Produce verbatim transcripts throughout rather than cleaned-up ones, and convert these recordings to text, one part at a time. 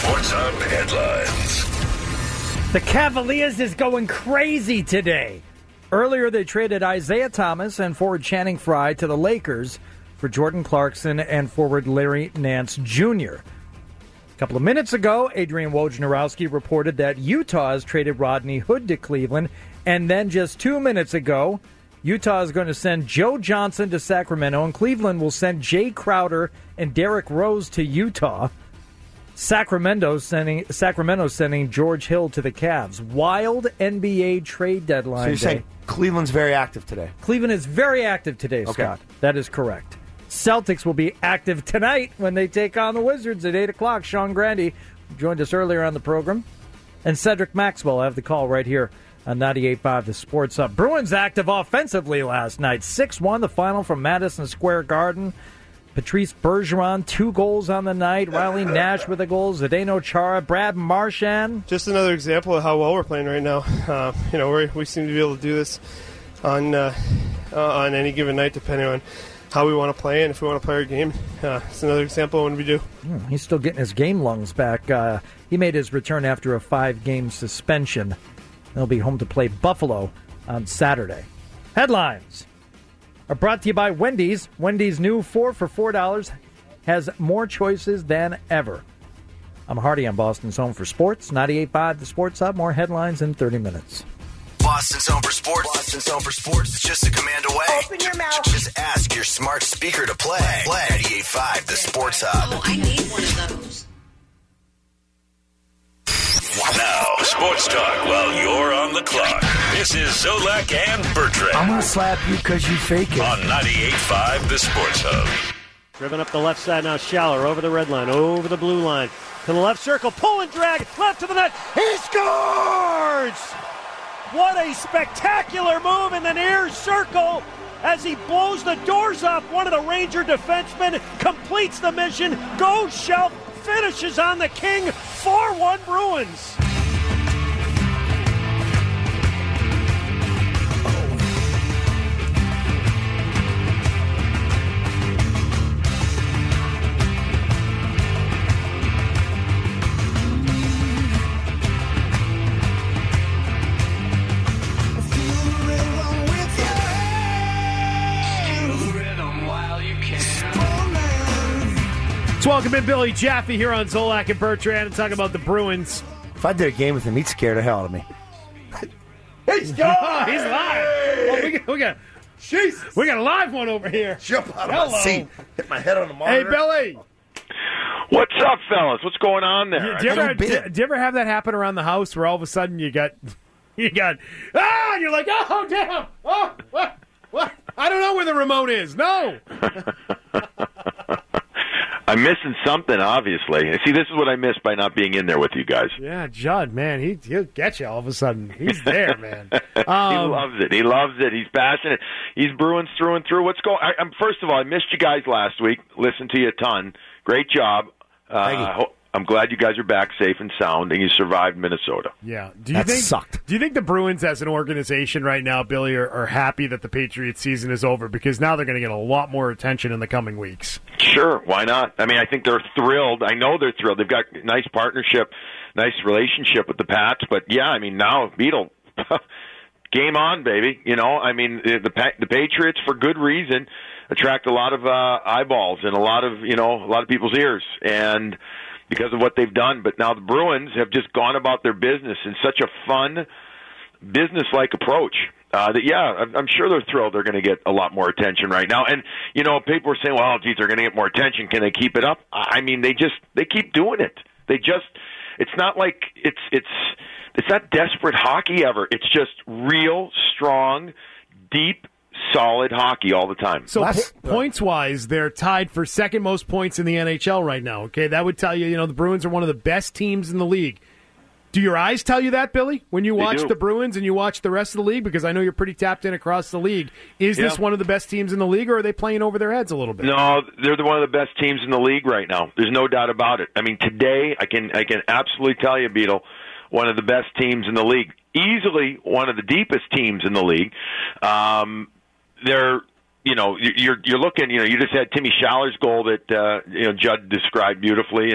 Sports Hub headlines. The Cavaliers is going crazy today. Earlier, they traded Isaiah Thomas and forward Channing Frye to the Lakers for Jordan Clarkson and forward Larry Nance Junior A couple of minutes ago, Adrian Wojnarowski reported that Utah has traded Rodney Hood to Cleveland. And then just two minutes ago, Utah is going to send Joe Johnson to Sacramento, and Cleveland will send Jay Crowder and Derrick Rose to Utah. Sacramento sending Sacramento sending George Hill to the Cavs. Wild N B A trade deadline. So you're day. saying Cleveland's very active today? Cleveland is very active today, Okay. Scott. That is correct. Celtics will be active tonight when they take on the Wizards at eight o'clock. Sean Grandy joined us earlier on the program. And Cedric Maxwell, I have the call right here on ninety-eight point five The Sports Hub. Bruins active offensively last night. six one the final from Madison Square Garden. Patrice Bergeron, two goals on the night. Riley Nash with a goal. Zdeno Chara, Brad Marchand. Just another example of how well we're playing right now. Uh, you know, we we seem to be able to do this on uh, uh, on any given night, depending on how we want to play and if we want to play our game. Uh, it's another example when we do. Hmm, he's still getting his game lungs back. Uh, he made his return after a five-game suspension. They'll be home to play Buffalo on Saturday. Headlines are brought to you by Wendy's. Wendy's new four for four dollars has more choices than ever. I'm Hardy on Boston's Home for Sports. ninety-eight point five The Sports Hub. More headlines in thirty minutes. Boston's Home for Sports. Boston's Home for Sports. It's just a command away. Open your mouth. Just ask your smart speaker to play. Play ninety-eight point five The Sports Hub. Oh, I need one of those. Now, sports talk while you're on the clock. This is Zolak and Bertrand. I'm going to slap you because you fake it. On ninety-eight point five The Sports Hub. Driven up the left side now, Schaller over the red line, over the blue line, to the left circle, pull and drag, left to the net, he scores! What a spectacular move in the near circle as he blows the doors off one of the Ranger defensemen, completes the mission, goes shelf, finishes on the King, four one Bruins. Let's welcome in Billy Jaffe here on Zolak and Bertrand and talk about the Bruins. If I did a game with him, he'd scare the hell out of me. He's gone! Oh, he's live! Oh, we, got, we, got, Jesus. we got a live one over here. Jump out of Hello. my seat. Hit my head on the Hey, monitor. Billy! What's up, fellas? What's going on there? Do you, ever, Little bit. do, do you ever have that happen around the house where all of a sudden you got, you got, ah, and you're like, oh, damn! Oh, what? What? I don't know where the remote is. No! I'm missing something, obviously. See, this is what I missed by not being in there with you guys. Yeah, Judd, man, he, he'll get you all of a sudden. He's there, man. he Um, loves it. He loves it. He's passionate. He's Bruins through and through. What's going? I, I'm first of all, I missed you guys last week. Listened to you a ton. Great job. Uh, Thank you. ho- I'm glad you guys are back safe and sound, and you survived Minnesota. Yeah. Do you That think sucked. Do you think the Bruins as an organization right now, Billy, are, are happy that the Patriots season is over because now they're going to get a lot more attention in the coming weeks? Sure, why not? I mean, I think they're thrilled. I know they're thrilled. They've got a nice partnership, nice relationship with the Pats. But yeah, I mean, now Beetle, game on, baby. You know, I mean, the Pa- the Patriots for good reason attract a lot of uh, eyeballs and a lot of you know a lot of people's ears and. Because of what they've done. But now the Bruins have just gone about their business in such a fun, business-like approach uh, that, yeah, I'm, I'm sure they're thrilled they're going to get a lot more attention right now. And, you know, people are saying, well, geez, they're going to get more attention. Can they keep it up? I mean, they just, they keep doing it. They just, it's not like it's, it's, it's not desperate hockey ever. It's just real, strong, deep, solid hockey all the time. So Last- po- points-wise, they're tied for second most points in the N H L right now. Okay, that would tell you, you know, the Bruins are one of the best teams in the league. Do your eyes tell you that, Billy, when you They watch do. the Bruins and you watch the rest of the league? Because I know you're pretty tapped in across the league. Is Yeah. this one of the best teams in the league, or are they playing over their heads a little bit? No, they're the, one of the best teams in the league right now. There's no doubt about it. I mean, today I can I can absolutely tell you, Beetle, one of the best teams in the league, easily one of the deepest teams in the league. Um, they're you know you're you're looking you know you just had Timmy Schaller's goal that uh, you know Judd described beautifully, and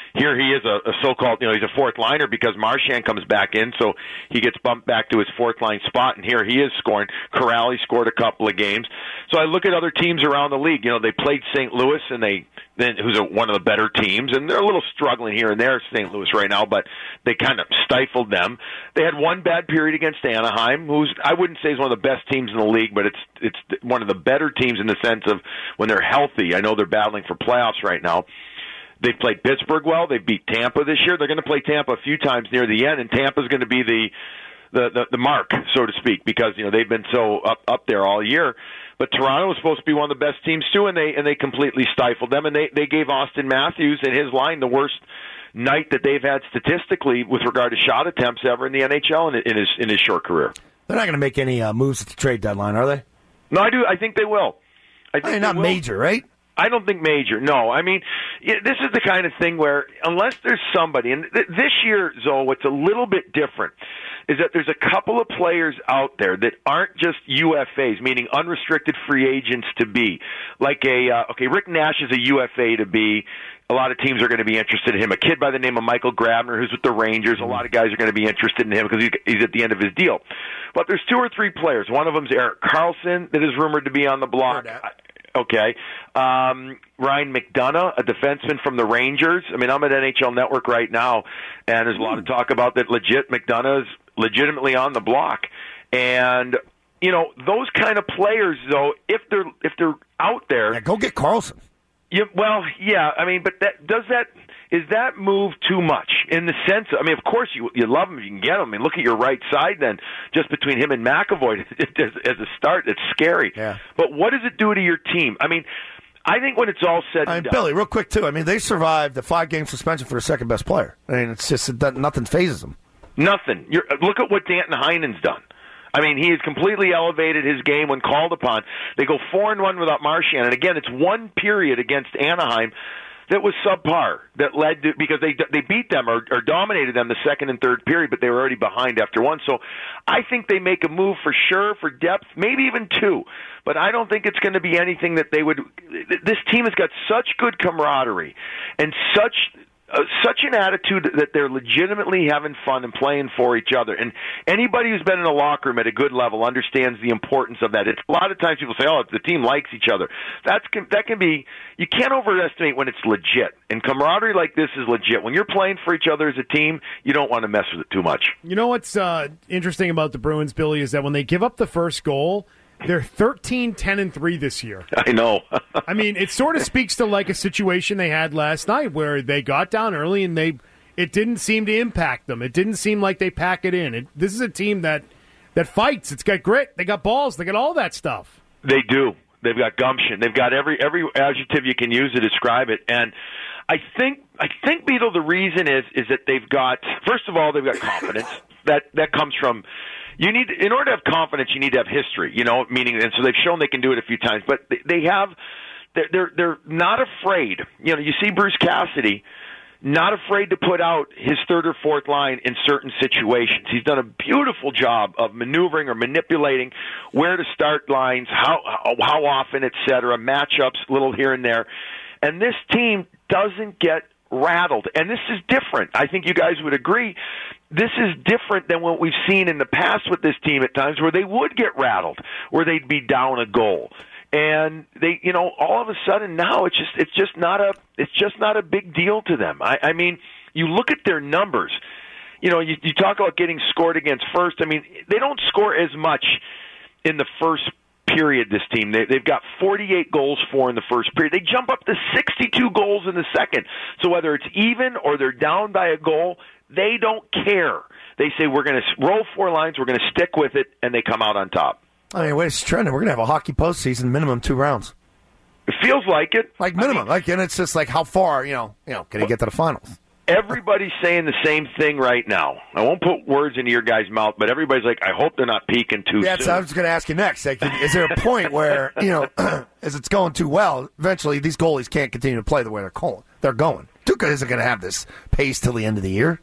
here he is a, a so-called, you know, he's a fourth liner because Marchand comes back in, so he gets bumped back to his fourth line spot, and here he is scoring. Corrali scored a couple of games. So I look at other teams around the league. You know, they played Saint Louis, and they then who's a, one of the better teams, and they're a little struggling here and there, Saint Louis right now, but they kind of stifled them. They had one bad period against Anaheim, who's I wouldn't say is one of the best teams in the league, but it's it's one of the better teams in the sense of when they're healthy. I know they're battling for playoffs right now. They've played Pittsburgh well. They beat Tampa this year. They're going to play Tampa a few times near the end, and Tampa's going to be the, the, the, the mark, so to speak, because you know they've been so up up there all year. But Toronto was supposed to be one of the best teams too, and they and they completely stifled them, and they, they gave Austin Matthews and his line the worst night that they've had statistically with regard to shot attempts ever in the N H L in, in his in his short career. They're not going to make any uh, moves at the trade deadline, are they? No, I do. I think they will. I think I mean, not will. major, right? I don't think major. No, I mean, this is the kind of thing where unless there's somebody, and th- this year, Zoe, what's a little bit different is that there's a couple of players out there that aren't just U F As, meaning unrestricted free agents to be. Like a, uh, okay, Rick Nash is a U F A to be. A lot of teams are going to be interested in him. A kid by the name of Michael Grabner, who's with the Rangers, a lot of guys are going to be interested in him because he's at the end of his deal. But there's two or three players. One of them is Erik Karlsson that is rumored to be on the block. Okay. Um, Ryan McDonough, a defenseman from the Rangers. I mean, I'm at N H L Network right now, and there's a lot of talk about that legit McDonough's legitimately on the block. And, you know, those kind of players, though, if they're if they're out there. Yeah, go get Karlsson. Yeah, well, yeah, I mean, but that does that is that move too much in the sense of, I mean, of course you you love him if you can get him. I mean, look at your right side then, just between him and McAvoy as, as a start. It's scary. Yeah. But what does it do to your team? I mean, I think when it's all said I mean, and done, Billy, real quick too. I mean, they survived the five-game suspension for a second best player. I mean, it's just it doesn't, nothing phases them. nothing. You're, look at what Danton Heinen's done. I mean, he has completely elevated his game when called upon. They go four and one without Marchand, and again, it's one period against Anaheim that was subpar that led to because they they beat them or, or dominated them the second and third period, but they were already behind after one. So I think they make a move for sure for depth, maybe even two. But I don't think it's going to be anything that they would. This team has got such good camaraderie and such. Uh, such an attitude that they're legitimately having fun and playing for each other. And anybody who's been in a locker room at a good level understands the importance of that. It's, a lot of times people say, oh, the team likes each other. That's, that can be, you can't overestimate when it's legit. And camaraderie like this is legit. When you're playing for each other as a team, you don't want to mess with it too much. You know what's uh, interesting about the Bruins, Billy, is that when they give up the first goal, they're thirteen, ten, and three this year. I know. I mean, it sort of speaks to like a situation they had last night where they got down early and they it didn't seem to impact them. It didn't seem like they pack it in. It, this is a team that, that fights. It's got grit. They got balls. They got all that stuff. They do. They've got gumption. They've got every every adjective you can use to describe it. And I think I think Beetle, the reason is is that they've got first of all they've got confidence. that that comes from. You need, in order to have confidence, you need to have history, you know, meaning, and so they've shown they can do it a few times, but they, they have, they're, they're, they're not afraid. You know, you see Bruce Cassidy, not afraid to put out his third or fourth line in certain situations. He's done a beautiful job of maneuvering or manipulating where to start lines, how, how often, et cetera, matchups, a little here and there. And this team doesn't get rattled. And this is different. I think you guys would agree. This is different than what we've seen in the past with this team at times where they would get rattled, where they'd be down a goal. And they, you know, all of a sudden now it's just, it's just not a, it's just not a big deal to them. I, I mean, you look at their numbers, you know, you, you talk about getting scored against first. I mean, they don't score as much in the first period, this team. They, they've got forty-eight goals for in the first period. They jump up to sixty-two goals in the second. So whether it's even or they're down by a goal, they don't care. They say, we're going to roll four lines, we're going to stick with it, and they come out on top. I mean, wait, it's trending. We're going to have a hockey postseason, minimum two rounds. It feels like it. Like minimum. I mean, like, and it's just like how far, you know, you know, can he get to the finals? Everybody's saying the same thing right now. I won't put words into your guys' mouth, but everybody's like, I hope they're not peaking too yeah, soon. So I was going to ask you next. Like, is there a point where, you know, as it's going too well, eventually these goalies can't continue to play the way they're going? They're going. Tuukka isn't going to have this pace till the end of the year.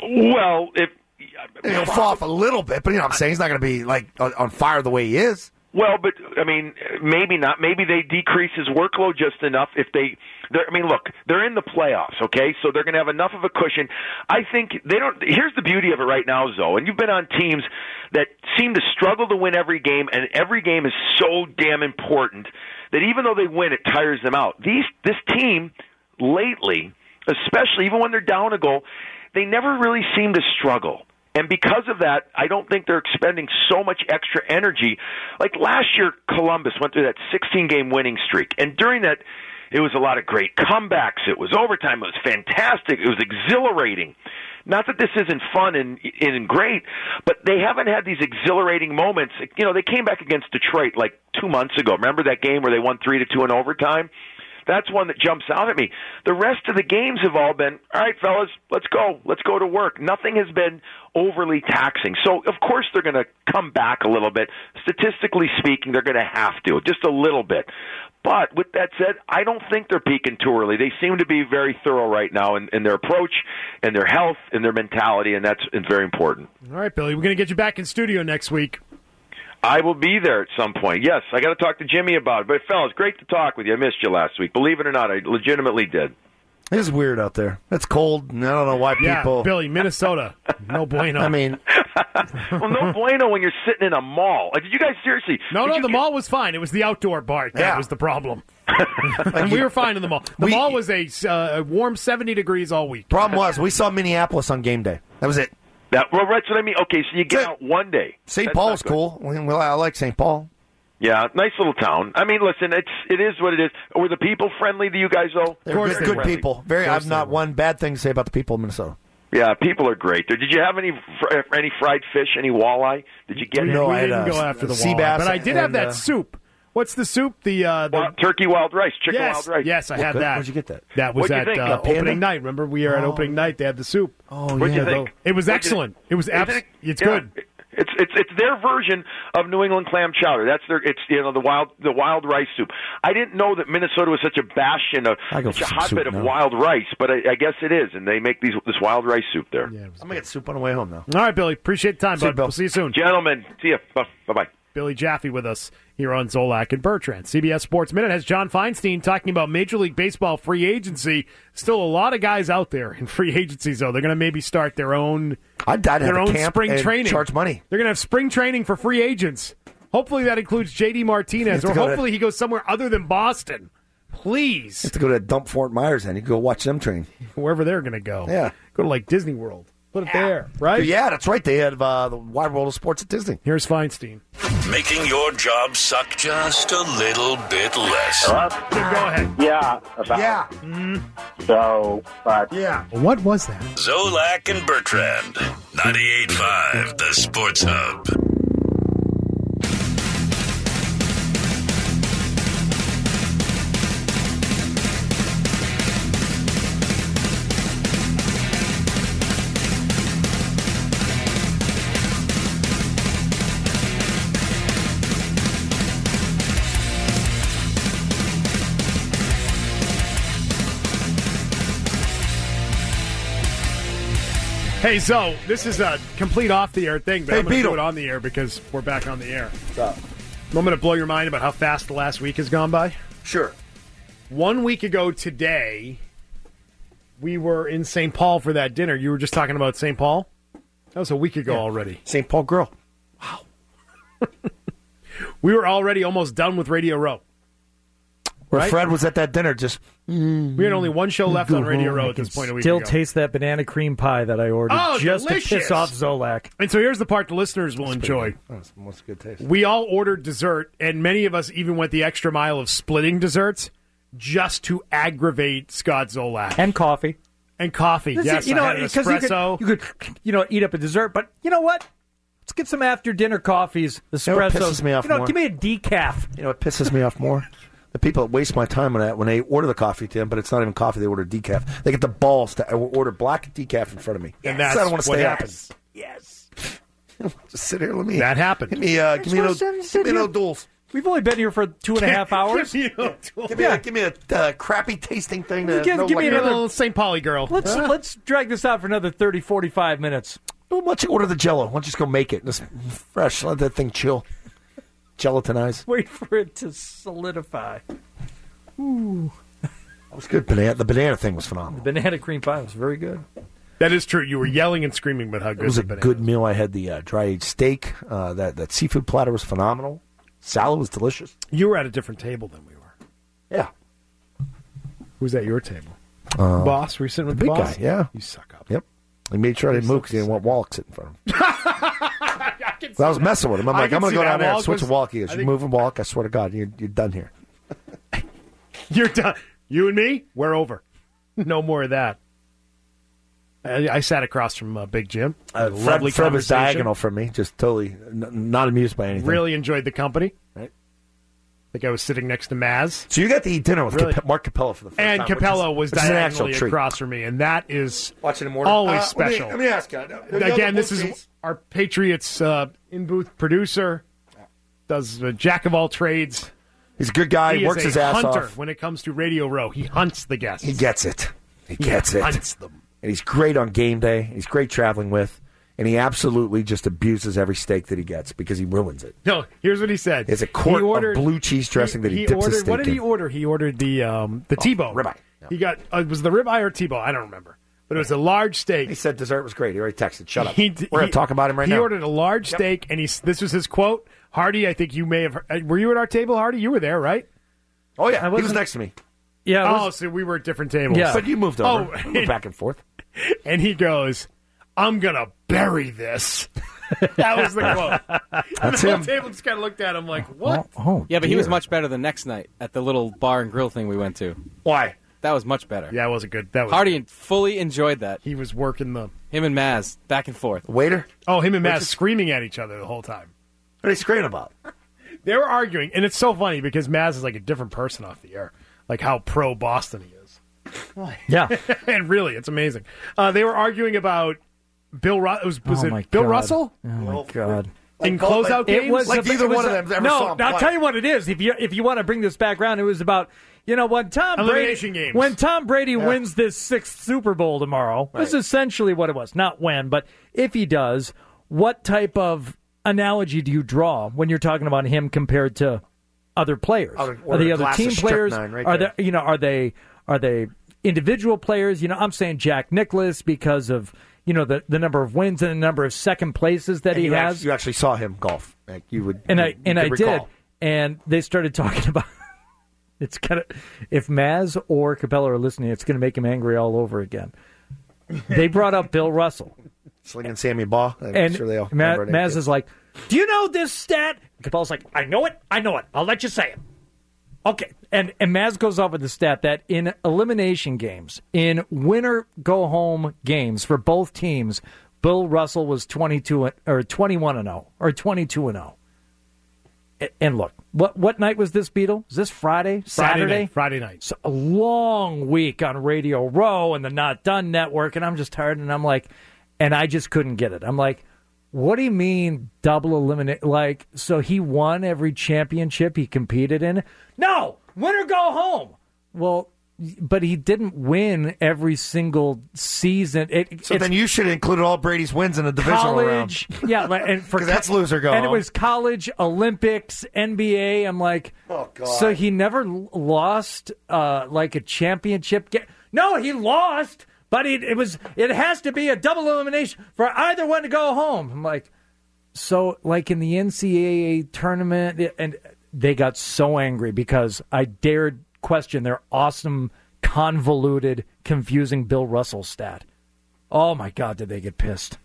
Well, if he'll fall off a little bit, but you know what I'm saying? He's not going to be like on fire the way he is. Well, but I mean, maybe not. Maybe they decrease his workload just enough. If they, they're, I mean, look, they're in the playoffs, okay? So they're going to have enough of a cushion. I think they don't. Here's the beauty of it right now, Zoe. And you've been on teams that seem to struggle to win every game, and every game is so damn important that even though they win, it tires them out. These, this team lately, especially even when they're down a goal, they never really seem to struggle. And because of that, I don't think they're expending so much extra energy. Like last year, Columbus went through that sixteen-game winning streak. And during that, it was a lot of great comebacks. It was overtime. It was fantastic. It was exhilarating. Not that this isn't fun and, and great, but they haven't had these exhilarating moments. You know, they came back against Detroit like two months ago. Remember that game where they won three to two in overtime? That's one that jumps out at me. The rest of the games have all been, all right, fellas, let's go. Let's go to work. Nothing has been overly taxing. So, of course, they're going to come back a little bit. Statistically speaking, they're going to have to, just a little bit. But with that said, I don't think they're peaking too early. They seem to be very thorough right now in, in their approach and their health and their mentality, and that's very important. All right, Billy, we're going to get you back in studio next week. I will be there at some point. Yes, I got to talk to Jimmy about it. But, fellas, great to talk with you. I missed you last week. Believe it or not, I legitimately did. It is weird out there. It's cold, and I don't know why Yeah, people... Billy, Minnesota. No bueno. I mean... Well, no bueno when you're sitting in a mall. Like, did you guys seriously... No, did no, you the get- mall was fine. It was the outdoor part that Yeah. was the problem. And we were fine in the mall. The We- mall was a, uh, a warm seventy degrees all week. Problem was, we saw Minneapolis on game day. That was it. That, well, that's what I mean. Okay, so you get Saint- out one day. Saint That's Paul's not good. cool. Well, I like Saint Paul. Yeah, nice little town. I mean, listen, it's it is what it is. Were the people friendly to you guys, though? They're course good, they good were. people. Very. Of course I've not they were. one bad thing to say about the people of Minnesota. Yeah, people are great. Did you have any fr- any fried fish, any walleye? Did you get We, any? No, we I had, didn't uh, go after the sea walleye, bass but I did have and, that uh, soup. What's the soup? The, uh, the Wild, turkey wild rice, chicken yes, wild rice. yes, I had good. that. Where'd you get that? That was What'd you at think? uh, A panda? opening night. Remember, we were at Oh. opening night. They had the soup. Oh, What'd yeah. you think? It was What'd you excellent. think? It was abs- Isn't it? It's Yeah. good. It's it's it's their version of New England clam chowder. That's their it's you know the wild the wild rice soup. I didn't know that Minnesota was such a bastion of I go such a for some hotbed soup of now. wild rice, but I, I guess it is, and they make these this wild rice soup there. Yeah, it was I'm gonna get soup on the way home now. All right, Billy. Appreciate the time, See you, bud. Bill. We'll see you soon. Gentlemen, see you. Bye bye. Billy Jaffe with us here on Zolak and Bertrand. C B S Sports Minute has John Feinstein talking about Major League Baseball free agency. Still a lot of guys out there in free agency, so they're going to maybe start their own I'd die to their have a own camp spring and training. charge money. They're going to have spring training for free agents. Hopefully that includes J D Martinez, You or have to go to- hopefully he goes somewhere other than Boston. Please, You have to go to Dump Fort Myers then. You can go watch them train. wherever they're going to go. Yeah. Go to like Disney World. Put it there, right? Yeah, that's right. They have uh, the Wide World of Sports at Disney. Here's Feinstein. Making your job suck just a little bit less. Go ahead. Yeah, about Yeah, so, but yeah. What was that? Zolak and Bertrand. ninety-eight point five, the Sports Hub. Hey, so this is a complete off-the-air thing, but Hey, I'm going to do Beetle. it on the air because we're back on the air. I'm going to blow your mind about how fast the last week has gone by. Sure. One week ago today, we were in Saint Paul for that dinner. You were just talking about Saint Paul? That was a week ago already. Saint Paul Grill. We were already almost done with Radio Row. Where Right? Fred was at that dinner just... We had only one show left on Radio Row at this point a week Still ago. taste that banana cream pie that I ordered Oh, just delicious. to piss off Zolak. And so here's the part the listeners will enjoy. That's most good taste. We all ordered dessert, and many of us even went the extra mile of splitting desserts just to aggravate Scott Zolak. And coffee. And coffee. This is- Yes, you know, I had an 'cause espresso. You could, you could, you know, eat up a dessert, but you know what? Let's get some after dinner coffees, You know what espressos. pisses me off you know, more? give me a decaf. You know what pisses me off more? The people that waste my time on that when they order the coffee, Tim, but it's not even coffee, they order decaf. They get the balls to order black decaf in front of me. And Yes, that's I don't want to what stay happens. up. Yes. Just sit here. Let me. That happened. Give me, uh, give me, That's no, what I'm give me no saying. duels. We've only been here for two and a half hours. Give me a, Give me, a, give me a uh, crappy tasting thing. To, Give- no, give me like, a another- little Saint Pauli girl. Let's let's drag this out for another thirty, forty-five minutes. Why don't you order the Jello? Why don't you just go make it? It's fresh. Let that thing chill. gelatinized. Wait for it to solidify. Ooh. That was good. Banana, the banana thing was phenomenal. The banana cream pie was very good. That is true. You were yelling and screaming about how good It was the a banana good was. meal. I had the uh, dry-aged steak. Uh, that, that seafood platter was phenomenal. Salad was delicious. You were at a different table than we were. Yeah. Who's at your table? Uh, boss? Were you sitting with the, big boss? guy, yeah. You suck up. Yep. He made sure I didn't move because he didn't want Wallach sitting in front of him. So I was messing with him. I'm I like, can I'm going see to go that. down there and Wallach switch was- to Wallach. He goes, I you think- moving Wallach? I swear to God, you're, you're done here. You're done. You and me, we're over. No more of that. I, I sat across from uh, Big Jim. Uh, Lovely Fred, Fred was conversation. diagonal from me. Just totally n- not amused by anything. Really enjoyed the company. Right. I think I was sitting next to Maz. So you got to eat dinner with Really? Cap- Mark Capello for the first And time. Capello which is, was which is an actual diagonally treat. across from me, and that is Watching him order. always Uh, let me- special. Let me, ask you. Again, this is our Patriots uh, in-booth producer, does a jack of all trades. He's a good guy. He works is his a ass hunter off. when it comes to Radio Row. He hunts the guests. He gets it. He gets it. hunts them. And he's great on game day. He's great traveling with. And he absolutely just abuses every steak that he gets because he ruins it. No, here's what he said. It's a quart He ordered- of blue cheese dressing that he, dips ordered, his steak What did he in. order? He ordered the um, the T-bone. ribeye. He got uh, was the ribeye or T-bone? I don't remember. But it was a large steak. He said dessert was great. He already texted. Shut up. He- We're going he- to talk about him right he now. He ordered a large Yep. steak, and he this was his quote. Hardy, I think you may have. Uh, were you at our table, Hardy? You were there, right? Oh, yeah. I He was wasn't- next to me. Yeah. it Oh, was- so we were at different tables. Yeah. But you moved over. Oh, We moved back and forth. And he goes, "I'm gonna bury this." That was the quote. That's the whole him. table just kind of looked at him like, "What?" Oh, oh, Yeah, but he was dear. much better the next night at the little bar and grill thing we went to. Why? That was much better. Yeah, it wasn't good. That was Hardy fully enjoyed that. He was working the Him and Maz back and forth. Waiter? oh him and Matt Which is- screaming at each other the whole time. What are you screaming about? They were arguing, and it's so funny because Maz is like a different person off the air, like how pro Boston he is. Yeah. And really, it's amazing. Uh, they were arguing about Bill. Ru- was was Oh, it my Bill God. Russell Oh, my God. in both- closeout like- games? It was Like a- either it was one of a- them ever No, saw him I'll play. tell you what it is. If you if you want to bring this back around, it was about you know when Tom Elimination Brady games. when Tom Brady wins this sixth Super Bowl tomorrow. This is essentially what it was. Not when, but if he does, what type of analogy do you draw when you're talking about him compared to other players? Other- are they or a other glass team of players? strychnine right are there. they you know are they are they individual players? You know, I'm saying Jack Nicklaus because of you know the the number of wins and the number of second places that And he you has. Actually, you actually saw him golf. Like you would, and you, I you and I could did, recall. and they started talking about. It's kind of if Maz or Capella are listening, it's going to make him angry all over again. They brought up Bill Russell, Slinging Sammy Baugh. I'm and sure they all Ma- remember it. Maz is like, "Do you know this stat?" Capella's like, "I know it. I know it. I'll let you say it." Okay, and and Maz goes off with the stat that in elimination games, in winner go home games for both teams, Bill Russell was twenty-two or twenty-one and oh or twenty-two and oh. And look, what what night was this, Beetle? Is this Friday? Friday Saturday? night, Friday night. So a long week on Radio Row and the Not Done Network, and I'm just tired, and I'm like, and I just couldn't get it. I'm like, what do you mean double eliminate? Like, so he won every championship he competed in? No, winner go home. Well, but he didn't win every single season. It, So it's then you should have included all Brady's wins in the divisional round. college, yeah, like, and for 'Cause that's loser go And it home. was college, Olympics, N B A. I'm like, Oh, God. so he never l- lost uh, like a championship game. No, he lost, but it, it was it has to be a double elimination for either one to go home. I'm like, so like in the N C double A tournament, and they got so angry because I dared question their awesome, convoluted, confusing Bill Russell stat. Oh my God, did they get pissed?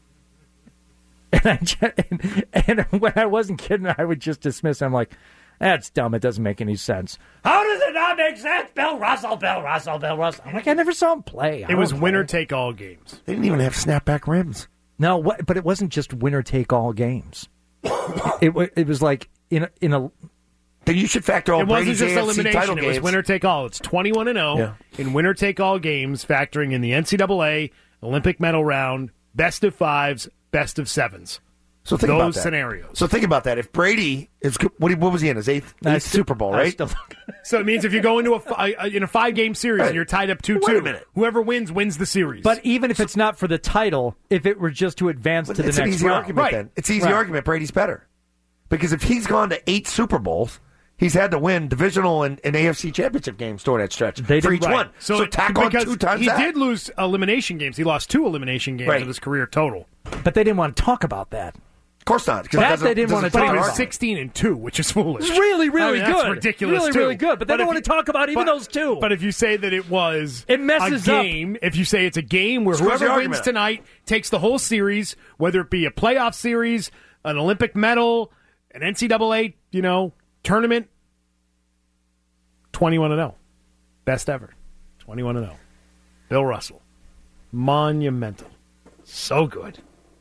And, I just, and, and when I wasn't kidding, I would just dismiss it. I'm like, that's dumb. It doesn't make any sense. How does it not make sense? Bill Russell, Bill Russell, Bill Russell. I'm like, I never saw him play. I It was don't winner play. take all games. They didn't even have snapback rims. No, what, but it wasn't just winner take all games. it wa- it was like in a, in a Then you should factor all It wasn't Brady's just A F C elimination. title It was games. winner take all. It's twenty-one and oh Yeah. in winner take all games, factoring in the N C double A, Olympic medal round, best of fives, best of sevens. So think Those about that. scenarios. So think about that. If Brady is what, he- what was he in his eighth, I eighth still- Super Bowl, I right? still- So it means if you go into a fi- uh, in a five game series Right. and you're tied up two two, Wait a minute. whoever wins wins the series. But even if it's not for the title, if it were just to advance But to the it's an next easy round, argument right? then. It's an easy Right. argument. Brady's better. Because if he's gone to eight Super Bowls, he's had to win divisional and, and A F C championship games during that stretch They for did- each right. one. So, So, tack on because two times he that. did lose elimination games. He lost two elimination games Right. in his career total. But they didn't want to talk about that. Of course not. 'cause it That doesn't- they didn't doesn't want to But talk he fit was our about. sixteen and two, which is foolish. It's really, really I mean, that's good. ridiculous, Really, too. really good. But they don't if want to talk about even but- those two. But if you say that it was It messes a up. game, if you say it's a game where Screws the whoever argument wins up. tonight takes the whole series, whether it be a playoff series, an Olympic medal, an N C double A, you know, tournament, twenty-one and oh. Best ever. twenty-one and oh. Bill Russell. Monumental. So good.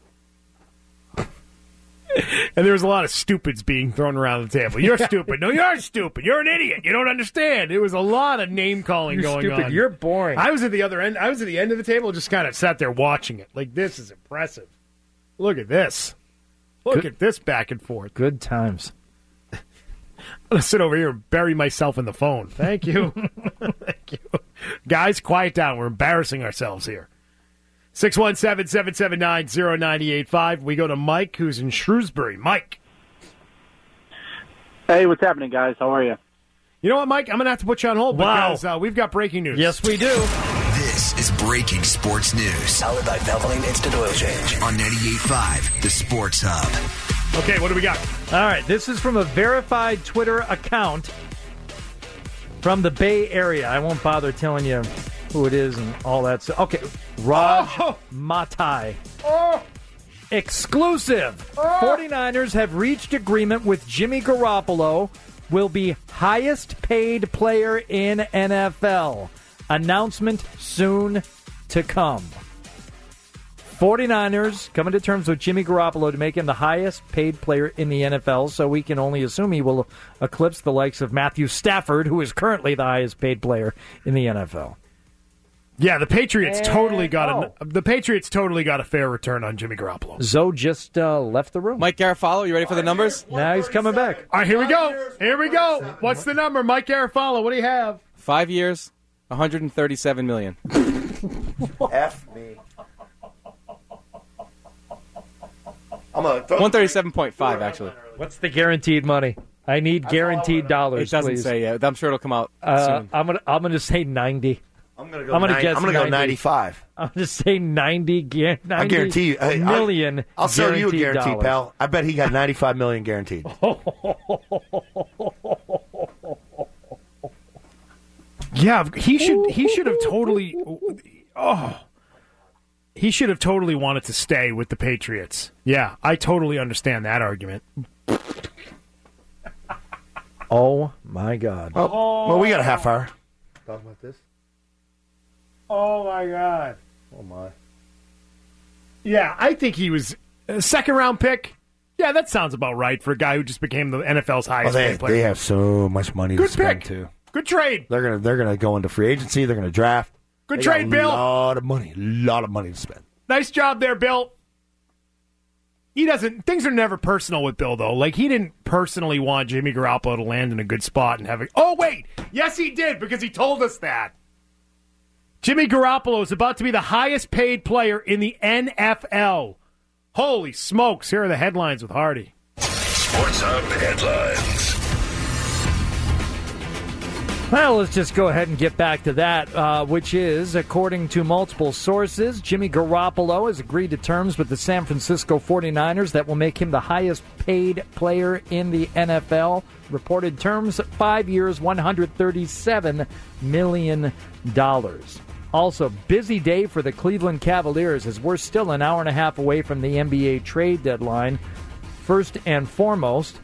And there was a lot of stupids being thrown around the table. You're stupid. No, you're stupid. You're an idiot. You don't understand. It was a lot of name calling You're going stupid. on. You're boring. I was at the other end. I was at the end of the table, just kind of sat there watching it. Like, this is impressive. Look at this. Look Good- at this back and forth. Good times. I'm going to sit over here and bury myself in the phone. Thank you. Thank you. Guys, quiet down. We're embarrassing ourselves here. six one seven, seven seven nine, zero nine eight five. We go to Mike, who's in Shrewsbury. Mike. Hey, what's happening, guys? How are you? You know what, Mike? I'm going to have to put you on hold Wow. because uh, we've got breaking news. Yes, we do. This is Breaking Sports News. Powered by Valvoline Instant Oil Change. On ninety-eight point five, the Sports Hub. Okay, what do we got? All right, this is from a verified Twitter account from the Bay Area. I won't bother telling you who it is and all that stuff. Okay, Raj Oh. Matai. Exclusive. forty-niners have reached agreement with Jimmy Garoppolo, will be highest paid player in N F L. Announcement soon to come. forty-niners coming to terms with Jimmy Garoppolo to make him the highest paid player in the N F L, so we can only assume he will eclipse the likes of Matthew Stafford, who is currently the highest paid player in the N F L. Yeah, the Patriots And- totally got oh. a, the Patriots totally got a fair return on Jimmy Garoppolo. Zoe just uh, left the room. Mike Garafalo, you ready for the numbers? Now he's coming back. All right, here we go. Here we go. What's the number? Mike Garafalo, what do you have? Five years, one hundred thirty-seven million. F me. I'm gonna throw one thirty-seven point five, actually. What's the guaranteed money? I need guaranteed dollars. It doesn't please. say yet. I'm sure it'll come out Uh, soon. I'm gonna I'm gonna say ninety. I'm gonna go. I'm gonna nine- guess I'm gonna go ninety. ninety-five. I'm gonna say ninety. Gu- ninety I guarantee you. Hey, million. I'll, I'll sell you a guarantee, dollars. pal. I bet he got ninety-five million guaranteed. Yeah, he should he should have totally oh he should have totally wanted to stay with the Patriots. Yeah, I totally understand that argument. Oh my God! Well, well, we got a half hour. Talk about this. Oh my God. Oh my. Yeah, I think he was a second round pick. Yeah, that sounds about right for a guy who just became the N F L's Well, highest they, paid player. they have so much money Good to spend pick. too. Good trade. They're gonna they're gonna go into free agency. They're gonna draft. Good They trade, got Bill. A lot of money. A lot of money to spend. Nice job there, Bill. He doesn't. Things are never personal with Bill, though. Like, he didn't personally want Jimmy Garoppolo to land in a good spot and have a. Oh wait, yes, he did because he told us that. Jimmy Garoppolo is about to be the highest paid player in the N F L. Holy smokes! Here are the headlines with Hardy. Sports Hub headlines. Well, let's just go ahead and get back to that, uh, which is, according to multiple sources, Jimmy Garoppolo has agreed to terms with the San Francisco forty-niners that will make him the highest paid player in the N F L. Reported terms, five years, one hundred thirty-seven million dollars. Also, busy day for the Cleveland Cavaliers as we're still an hour and a half away from the N B A trade deadline. First and foremost,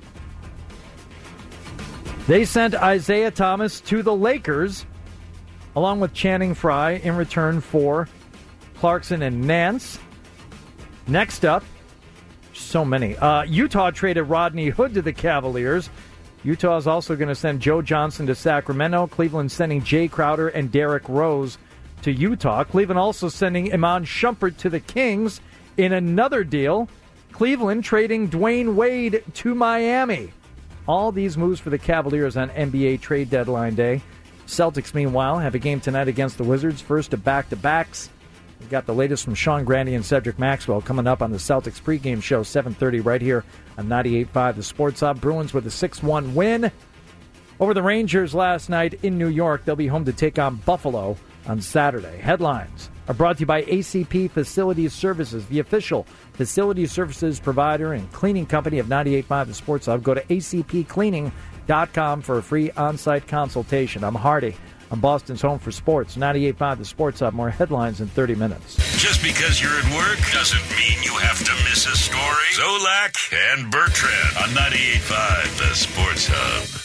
they sent Isaiah Thomas to the Lakers, along with Channing Frye, in return for Clarkson and Nance. Next up, so many. Uh, Utah traded Rodney Hood to the Cavaliers. Utah is also going to send Joe Johnson to Sacramento. Cleveland sending Jay Crowder and Derrick Rose to Utah. Cleveland also sending Iman Shumpert to the Kings in another deal. Cleveland trading Dwayne Wade to Miami. All these moves for the Cavaliers on N B A trade deadline day. Celtics, meanwhile, have a game tonight against the Wizards. First of back-to-backs. We got the latest from Sean Grandy and Cedric Maxwell coming up on the Celtics pregame show, seven thirty right here on ninety-eight point five The Sports Hub. Bruins with a six one win over the Rangers last night in New York. They'll be home to take on Buffalo on Saturday. Headlines are brought to you by A C P Facility Services, the official facility services provider and cleaning company of ninety-eight point five The Sports Hub. Go to a c p cleaning dot com for a free on-site consultation. I'm Hardy. I'm Boston's home for sports. ninety-eight point five The Sports Hub. More headlines in thirty minutes. Just because you're at work doesn't mean you have to miss a story. Zolak and Bertrand on ninety-eight point five The Sports Hub.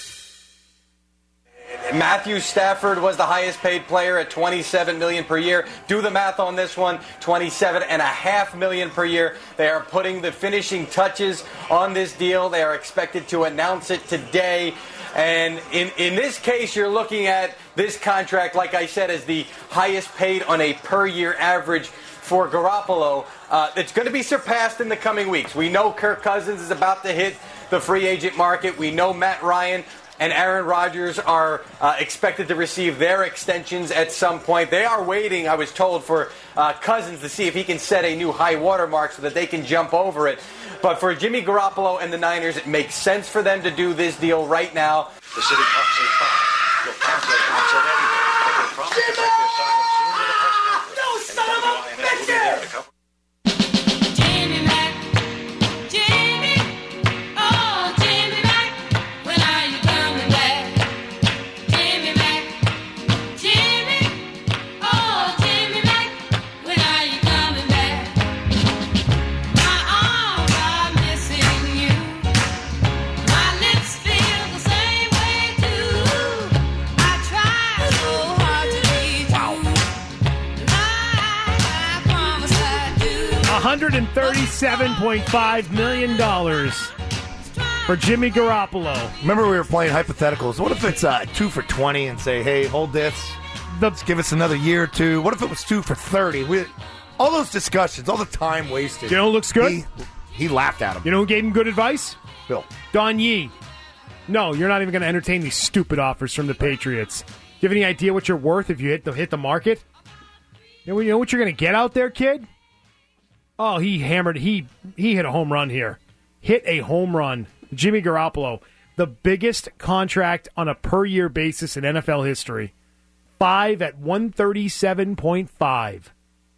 Matthew Stafford was the highest paid player at twenty-seven million dollars per year. Do the math on this one, twenty-seven point five million dollars per year. They are putting the finishing touches on this deal. They are expected to announce it today. And in, in this case, you're looking at this contract, like I said, as the highest paid on a per-year average for Garoppolo. Uh, it's going to be surpassed in the coming weeks. We know Kirk Cousins is about to hit the free agent market. We know Matt Ryan and Aaron Rodgers are uh, expected to receive their extensions at some point. They are waiting, I was told, for uh, Cousins to see if he can set a new high water mark so that they can jump over it. But for Jimmy Garoppolo and the Niners, it makes sense for them to do this deal right now. The city cops say fine. You'll pass those cops at anything. But they promise to take their silence soon with a press conference. No son of a bitch! one hundred thirty-seven point five million dollars for Jimmy Garoppolo. Remember we were playing hypotheticals. What if it's uh, two for twenty and say, hey, hold this. Let's give us another year or two. What if it was two for thirty? We, all those discussions, all the time wasted. You know who looks good? He, he laughed at him. You know who gave him good advice? Bill. Don Yee. No, you're not even going to entertain these stupid offers from the Patriots. Do you have any idea what you're worth if you hit the, hit the market? You know, you know what you're going to get out there, kid? Oh, he hammered. He he hit a home run here. Hit a home run. Jimmy Garoppolo, the biggest contract on a per-year basis in N F L history. Five at one thirty-seven point five.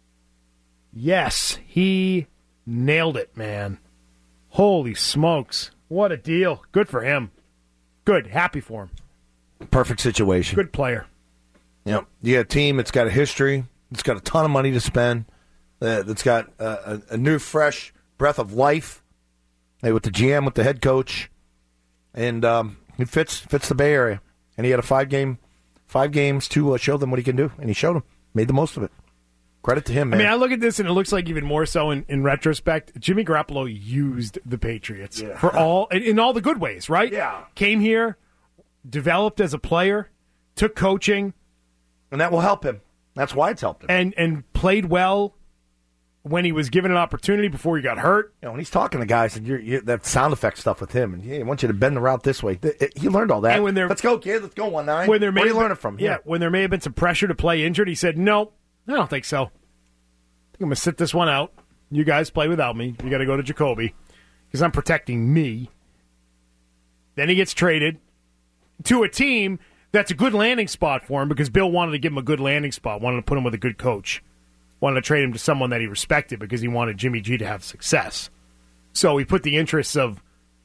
Yes, he nailed it, man. Holy smokes. What a deal. Good for him. Good. Happy for him. Perfect situation. Good player. You know, you got a team that's got a history. It's got a ton of money to spend. Uh, that's got uh, a, a new, fresh breath of life. Hey, with the G M, with the head coach, and um, he fits fits the Bay Area. And he had a five game, five games to uh, show them what he can do, and he showed them. Made the most of it. Credit to him, man. I mean, I look at this, and it looks like even more so in, in retrospect. Jimmy Garoppolo used the Patriots yeah. for all in, in all the good ways, right? Yeah. Came here, developed as a player, took coaching, and that will help him. That's why it's helped him, and and played well when he was given an opportunity before he got hurt. You know, when he's talking to guys and you're, you're, that sound effect stuff with him, and yeah, he wants you to bend the route this way. It, it, he learned all that. And when there, let's go, kid. Let's go one nine. When there may Where are you have learning been, from? Yeah, yeah, when there may have been some pressure to play injured, he said, "No, I don't think so. I think I'm going to sit this one out. You guys play without me. You got to go to Jacoby because I'm protecting me." Then he gets traded to a team that's a good landing spot for him because Bill wanted to give him a good landing spot, wanted to put him with a good coach. Wanted to trade him to someone that he respected because he wanted Jimmy G to have success. So he put the interests of,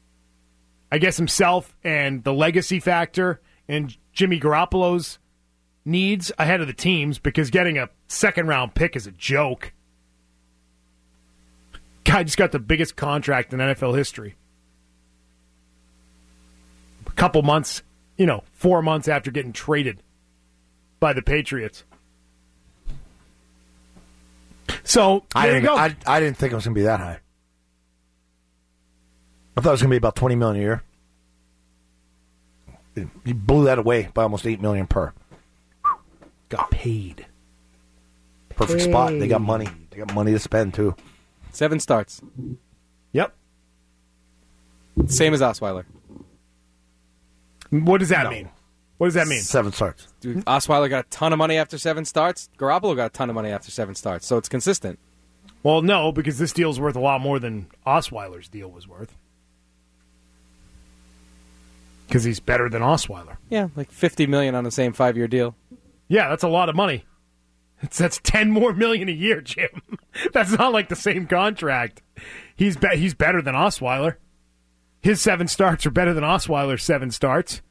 I guess, himself and the legacy factor and Jimmy Garoppolo's needs ahead of the team's because getting a second-round pick is a joke. Guy just got the biggest contract in N F L history. A couple months, you know, four months after getting traded by the Patriots. So, I there you didn't, go. I, I didn't think it was going to be that high. I thought it was going to be about twenty million dollars a year. He blew that away by almost eight million dollars per. Got paid. Perfect paid. spot. They got money. They got money to spend, too. Seven starts. Yep. Same as Osweiler. What does that No. mean? What does that mean? Seven starts. Dude, Osweiler got a ton of money after seven starts. Garoppolo got a ton of money after seven starts. So it's consistent. Well, no, because this deal's worth a lot more than Osweiler's deal was worth. Because he's better than Osweiler. Yeah, like fifty million dollars on the same five-year deal. Yeah, that's a lot of money. It's, that's ten more million a year, Jim. That's not like the same contract. He's be- he's better than Osweiler. His seven starts are better than Osweiler's seven starts.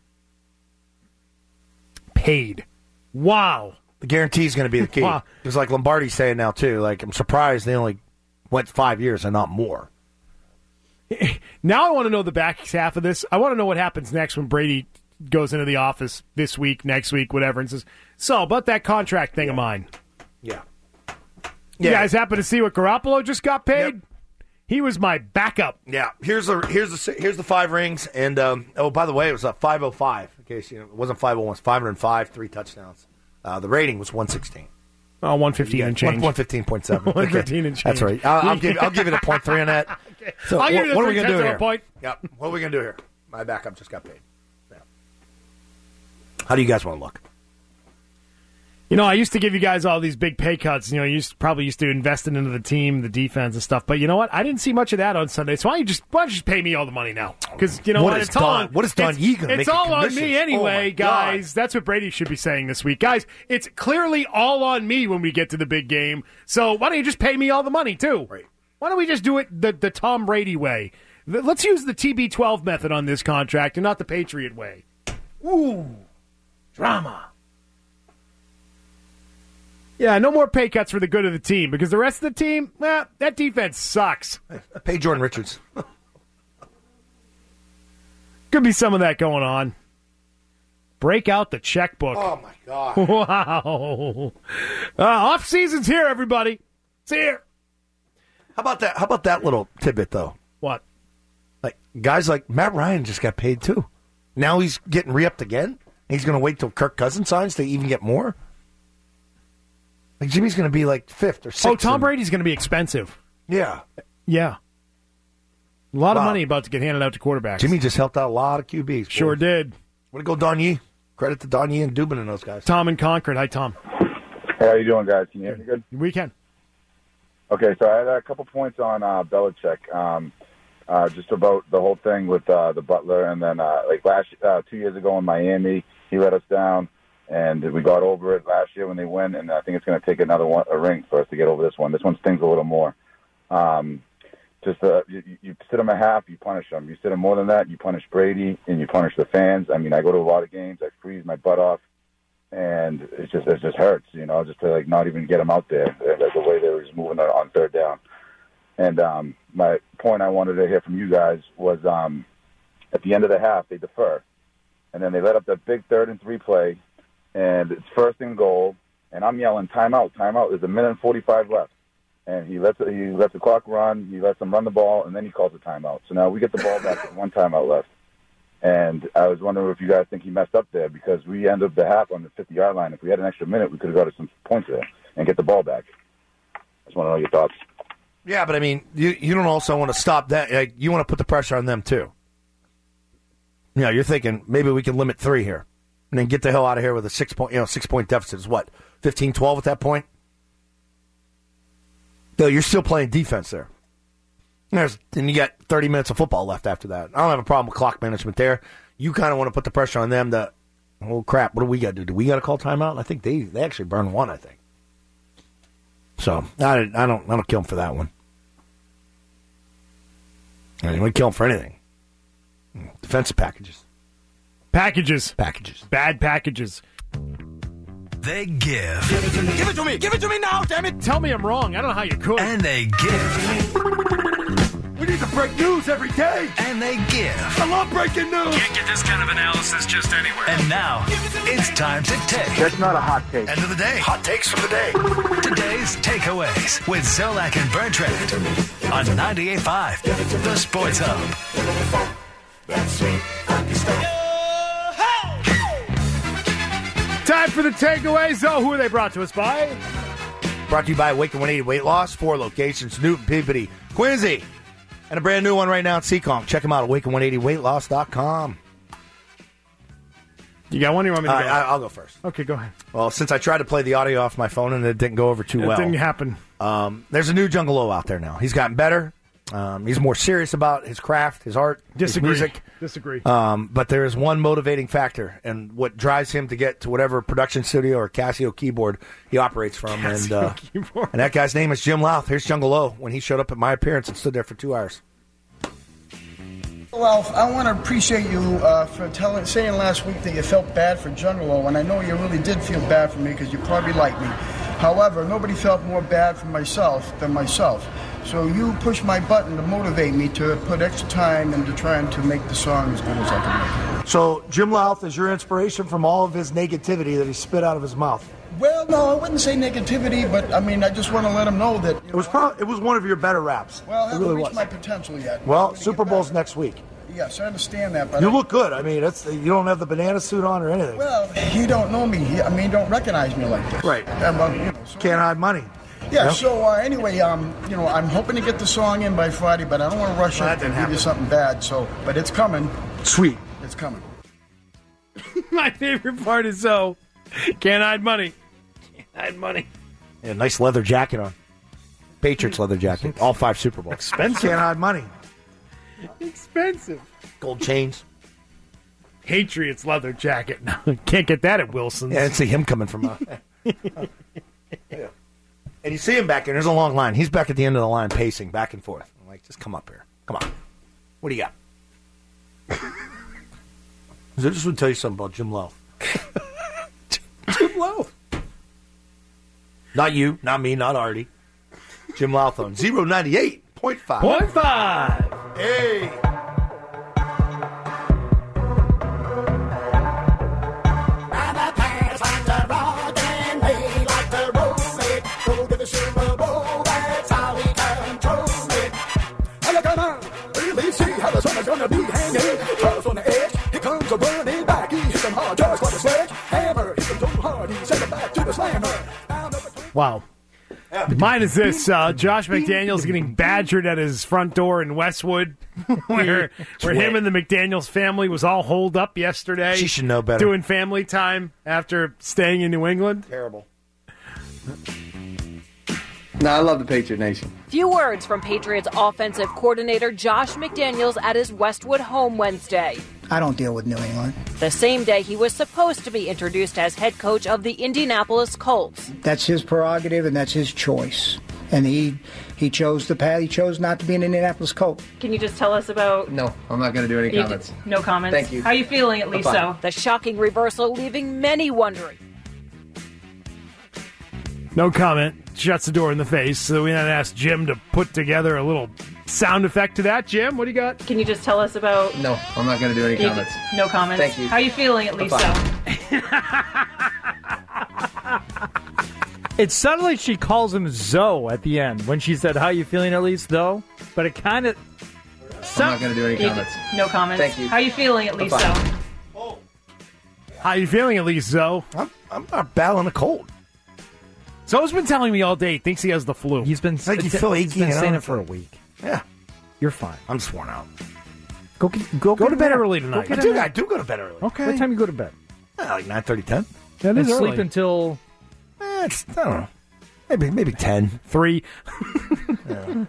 Paid. Wow. The guarantee is going to be the key. Wow. Because like Lombardi's saying now, too, like I'm surprised they only went five years and not more. Now I want to know the back half of this. I want to know what happens next when Brady goes into the office this week, next week, whatever, and says, so, about that contract thing yeah. of mine. Yeah. You yeah. guys happen to see what Garoppolo just got paid? Yep. He was my backup. Yeah. Here's the here's the here's the five rings, and um, oh, by the way, it was a five oh five. In case you know, it wasn't five oh one, it's five oh five, three touchdowns. Uh, the rating was one sixteen. Oh, one fifteen and change. one fifteen point seven. one fifteen and change. That's right. I'll, I'll give I'll give it a point three on that. Okay. So I'll what, give you the what are we three gonna do tenths of here? a point. Yep. What are we gonna do here? My backup just got paid. Yeah. How do you guys want to look? You know, I used to give you guys all these big pay cuts. You know, you used, probably used to invest it into the team, the defense, and stuff. But you know what? I didn't see much of that on Sunday. So why don't you just why don't you just pay me all the money now? Because you know what what? is It's all Don, on, what is Don it's, Yee going to make? It's all on commissions? me anyway, oh guys. That's what Brady should be saying this week, guys. It's clearly all on me when we get to the big game. So why don't you just pay me all the money too? Right. Why don't we just do it the the Tom Brady way? Let's use the T B twelve method on this contract and not the Patriot way. Ooh, drama. Yeah, no more pay cuts for the good of the team because the rest of the team, eh, that defense sucks. Pay Jordan Richards. Could be some of that going on. Break out the checkbook. Oh, my God. Wow. Uh, off season's here, everybody. It's here. How about that? How about that little tidbit, though? What? Like guys like Matt Ryan just got paid, too. Now he's getting re-upped again? He's going to wait till Kirk Cousins signs to even get more? Like Jimmy's going to be like fifth or sixth. Oh, Tom and, Brady's going to be expensive. Yeah. Yeah. A lot wow. of money about to get handed out to quarterbacks. Jimmy just helped out a lot of Q Bs. Boys. Sure did. Way to go, Don Yee. Credit to Don Yee and Dubin and those guys. Tom in Concord. Hi, Tom. Hey, how you doing, guys? Can you hear me good? We can. Okay, so I had a couple points on uh, Belichick, um, uh, just about the whole thing with uh, the Butler, and then uh, like last uh, two years ago in Miami, he let us down. And we got over it last year when they win, and I think it's going to take another one, a ring for us to get over this one. This one stings a little more. Um, just uh, you, you sit them a half, you punish them. You sit them more than that, you punish Brady, and you punish the fans. I mean, I go to a lot of games, I freeze my butt off, and it just it just hurts, you know, just to like not even get them out there, like the way they were just moving on third down. And um, my point I wanted to hear from you guys was um, at the end of the half, they defer, and then they let up that big third and three play. And it's first and goal, and I'm yelling, timeout, timeout. There's a minute and forty-five left. And he lets he lets the clock run, he lets them run the ball, and then he calls a timeout. So now we get the ball back with one timeout left. And I was wondering if you guys think he messed up there, because we ended the half on the fifty-yard line. If we had an extra minute, we could have got us some points there and get the ball back. I just want to know your thoughts. Yeah, but I mean, you you don't also want to stop that. Like, you want to put the pressure on them, too. You know, you're thinking, maybe we can limit three here. And then get the hell out of here with a six point, you know, six point deficit is what, fifteen twelve at that point? No, you're still playing defense there. There's, and you got thirty minutes of football left after that. I don't have a problem with clock management there. You kind of want to put the pressure on them to, oh crap, what do we got to do? Do we got to call timeout? I think they they actually burned one. I think. So I, I don't I don't kill them for that one. I don't kill them for anything. Defensive packages. Packages. Packages. Bad packages. They give. Give it to me. Give it to me. Give it to me now, damn it. Tell me I'm wrong. I don't know how you could. And they give. We need to break news every day. And they give. I love breaking news. Can't get this kind of analysis just anywhere. And now, it's time to take. That's not a hot take. End of the day. Hot takes from the day. Today's takeaways with Zolak and Bertrand on ninety-eight point five, The Sports Hub. That's sweet. Time for the takeaways. Oh, who are they brought to us by? Brought to you by Awaken one eighty Weight Loss. Four locations, Newton, Peabody, Quincy, and a brand new one right now in Seekonk. Check them out at awaken one eighty weight loss dot com. You got one? Or you want me to Uh, go? I, I'll go first. Okay, go ahead. Well, since I tried to play the audio off my phone and it didn't go over too It well. didn't happen. Um, there's a new Jungle O out there now. He's gotten better. Um, he's more serious about his craft, his art, Disagree. his music. Disagree. Um, but there is one motivating factor, and what drives him to get to whatever production studio or Casio keyboard he operates from. Casio and, uh, keyboard. and that guy's name is Jim Louth. Here's Jungle O when he showed up at my appearance and stood there for two hours. Well, I want to appreciate you uh, for telling, saying last week that you felt bad for Jungle O, and I know you really did feel bad for me because you probably like me. However, nobody felt more bad for myself than myself. So you pushed my button to motivate me to put extra time into trying to make the song as good as I can make it. So Jim Louth is your inspiration from all of his negativity that he spit out of his mouth. Well, no, I wouldn't say negativity, but I mean, I just want to let him know that It was probably, it was one of your better raps. well, I it haven't really reached was. my potential yet. Well, Super Bowl's next week. Yes, I understand that, but You I- look good. I mean, it's, you don't have the banana suit on or anything. well, you don't know me. He- I mean, you don't recognize me like this. Right. Yeah, well, you know, so- Can't hide money. Yeah, Yep. so uh, anyway, um, you know, I'm hoping to get the song in by Friday, but I don't want to rush Well, it that didn't and give you something bad. So, but it's coming. Sweet. It's coming. My favorite part is so can't hide money. Can't hide money. Yeah, nice leather jacket on. Patriots leather jacket. All five Super Bowls. Expensive. Can't hide money. Expensive. Gold chains. Patriots leather jacket. No, can't get that at Wilson's. Yeah, I didn't see him coming from. Uh, yeah. And you see him back there. There's a long line. He's back at the end of the line, pacing back and forth. I'm like, just come up here. Come on. What do you got? I just want to tell you something about Jim Louth. Jim Louth. Not you, not me, not Artie. Jim Louth on zero ninety-eight point five. Point five. Hey. Gonna be hanging, cross on the edge. Here comes a running back. He hits him hard, just like a sledgehammer. Hits him so hard, he sent him back to the slammer. Wow. Mine is this. Uh, Josh McDaniels getting badgered at his front door in Westwood, where where him and the McDaniels family was all holed up yesterday. She should know better. Doing family time after staying in New England. Terrible. No, I love the Patriot Nation. Few words from Patriots offensive coordinator Josh McDaniels at his Westwood home Wednesday. I don't deal with New England. The same day he was supposed to be introduced as head coach of the Indianapolis Colts. That's his prerogative and that's his choice. And he he chose the path. He chose not to be an Indianapolis Colt. Can you just tell us about... No, I'm not going to do any You comments. d- no comments? Thank you. How are you feeling, at I'm least fine. so? The shocking reversal leaving many wondering. No comment. Shuts the door in the face. So we had to ask Jim to put together a little sound effect to that. Jim, what do you got? Can you just tell us about... No, I'm not going to do any You comments. d- No comments? Thank you. How are you feeling, at I'm least fine. so? It sounded like she calls him Zoe at the end when she said, "How you feeling, at least, though?" But it kind of. I'm not going to do any You d- comments. No comments? Thank you. How are you feeling, at I'm least fine. so? How you feeling, at least, Zoe? I'm, I'm not battling a cold. Zoe's been telling me all day he thinks he has the flu. He's been, like you feel he's achy been and saying all it for a that. week. Yeah. You're fine. I'm just worn out. Go get, go, Go get to a bed nap. early Go tonight. get I a do, nap. I do go to bed early. Okay. What time you go to bed? Yeah, like nine thirty, ten. That And is sleep early. until Eh, it's, I don't know. Maybe, maybe ten. Three. Yeah.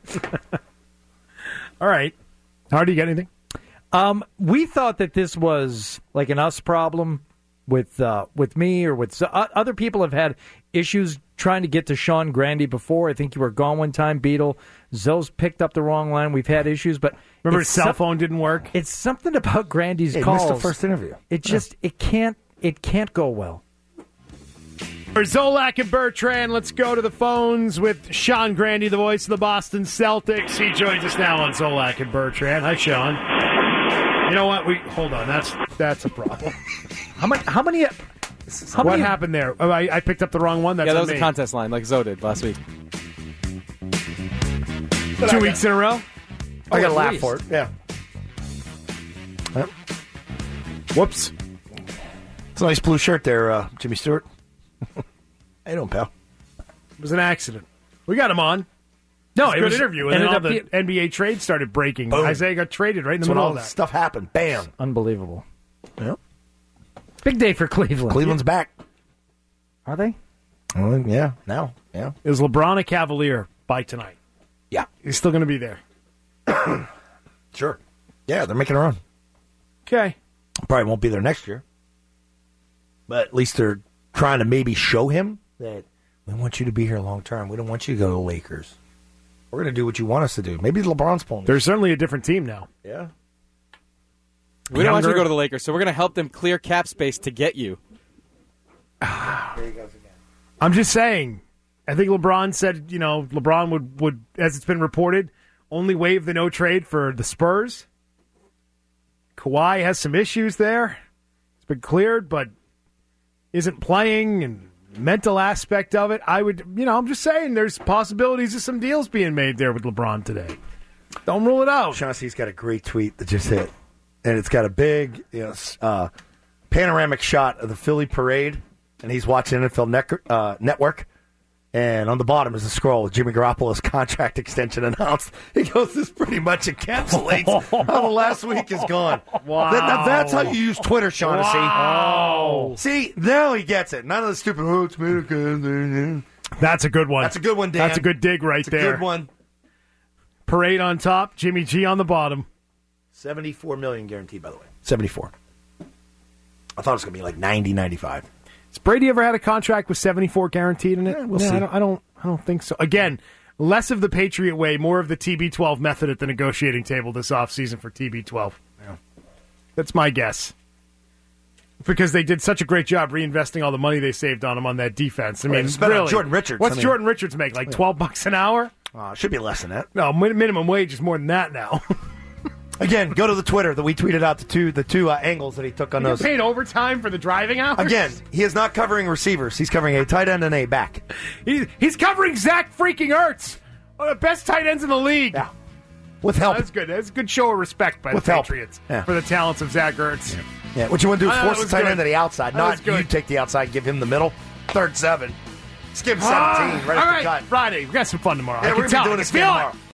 All right. How do you get anything? Um, we thought that this was like an us problem with uh, with me or with uh, other people have had issues trying to get to Sean Grandy before. I think you were gone one time, Beetle. Zoe's picked up the wrong line. We've had issues, but Remember it's his cell some- phone didn't work? It's something about Grandy's Hey, calls. missed the first interview. It just it can't it can't go well. For Zolak and Bertrand, let's go to the phones with Sean Grandy, the voice of the Boston Celtics. He joins us now on Zolak and Bertrand. Hi, Sean. You know what? We hold on. That's that's a problem. How many? How many? How what many- happened there? Oh, I, I picked up the wrong one. That's yeah, that on was a me. contest line like Zoe did last week. Two weeks in a row. I got to at laugh least. for it. Yeah. Yep. Whoops. It's a nice blue shirt there, uh, Jimmy Stewart. How you doing, pal? It was an accident. We got him on. No, It was a it good was- interview, and then ended all up the being- N B A trade started breaking. Boom. Isaiah got traded right in the That's when middle all of this that. stuff happened. Bam. Unbelievable. Yep. Big day for Cleveland. Cleveland's back. Are they? Well, yeah, now, yeah. Is LeBron a Cavalier by tonight? Yeah. He's still going to be there. Sure. Yeah, they're making a run. Okay. Probably won't be there next year. But at least they're trying to maybe show him that we want you to be here long term. We don't want you to go to the Lakers. We're going to do what you want us to do. Maybe LeBron's pulling. There's certainly a different team now. Yeah. We don't want you to go to the Lakers, so we're going to help them clear cap space to get you. There he goes again. I'm just saying. I think LeBron said, you know, LeBron would, would, as it's been reported, only waive the no trade for the Spurs. Kawhi has some issues there. It's been cleared, but isn't playing, and mental aspect of it. I would, you know, I'm just saying there's possibilities of some deals being made there with LeBron today. Don't rule it out. Chauncey's got a great tweet that just hit, and it's got a big, you know, uh, panoramic shot of the Philly parade, and he's watching N F L net, uh, Network. And on the bottom is a scroll. Jimmy Garoppolo's contract extension announced. He goes, this pretty much encapsulates how the last week is gone. Wow. That, that, that's how you use Twitter, Shaughnessy. Wow. See, now he gets it. None of the stupid, oh, it's America. That's a good one. That's a good one, Dan. That's a good dig right that's a there. good one. Parade on top, Jimmy G on the bottom. seventy-four million dollars guaranteed, by the way. seventy-four. I thought it was going to be like ninety, ninety-five. Has Brady ever had a contract with seventy-four guaranteed in it? Yeah, we'll no, see. I don't, I don't. I don't think so. Again, less of the Patriot way, more of the T B twelve method at the negotiating table this offseason for T B twelve. Yeah. That's my guess. Because they did such a great job reinvesting all the money they saved on him on that defense. I Right, mean, spent on really, Jordan Richards. What's I mean- Jordan Richards make? Like twelve bucks an hour? Uh, should be less than that. No, min- minimum wage is more than that now. Again, go to the Twitter that we tweeted out the two the two uh, angles that he took on You those. get paid overtime for the driving hours? Again, he is not covering receivers. He's covering a tight end and a back. He, he's covering Zach freaking Ertz, one of the best tight ends in the league. Yeah. With help. That's good. That's a good show of respect by With the help. Patriots Yeah. for the talents of Zach Ertz. Yeah. Yeah, what you want to do is Uh, force that the was tight good. end to the outside, That was not good. you take the outside, give him the middle. Third seven. Skip seventeen, Ah, right all at right, the cut. Friday. We got some fun tomorrow. Yeah, I we're can going to be tell. doing I this can again feel it. tomorrow.